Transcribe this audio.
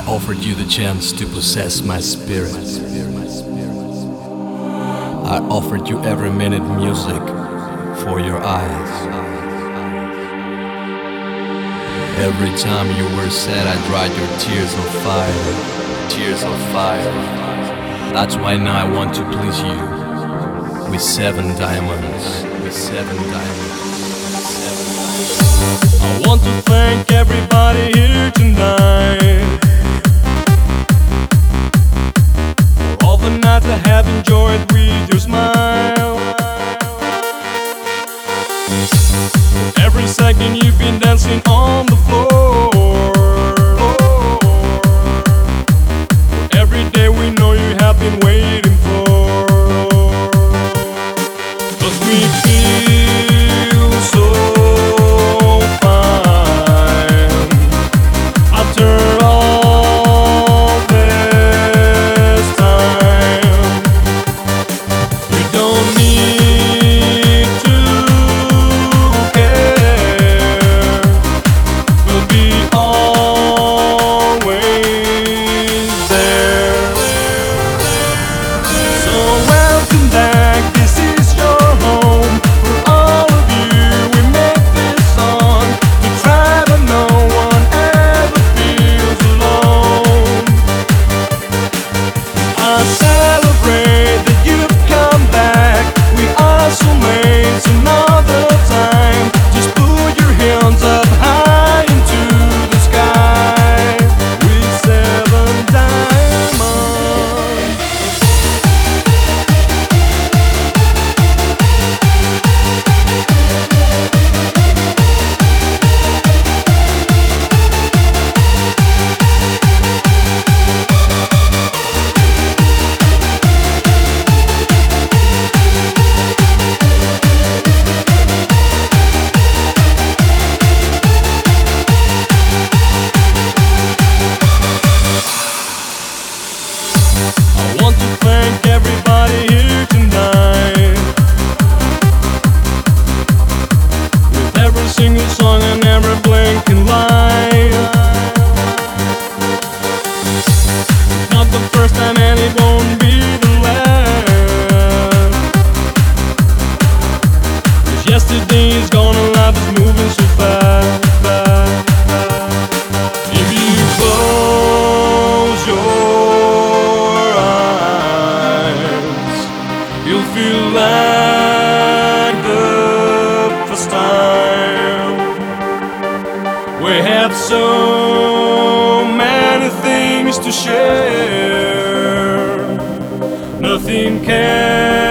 offered you the chance to possess my spirit. I offered you every minute music for your eyes. Every time you were sad, I dried your tears of fire. Tears of fire. That's why now I want to please you with 7 diamonds. With 7 diamonds. I want to thank everybody here tonight for all the nights I have enjoyed with your smile. For every second you've been dancing on the floor. For every day we know you have been waiting for. 'Cause we feel so yesterday's gone and life is moving so fast. If you close your eyes, you'll feel like the first time. We have so many things to share. Nothing can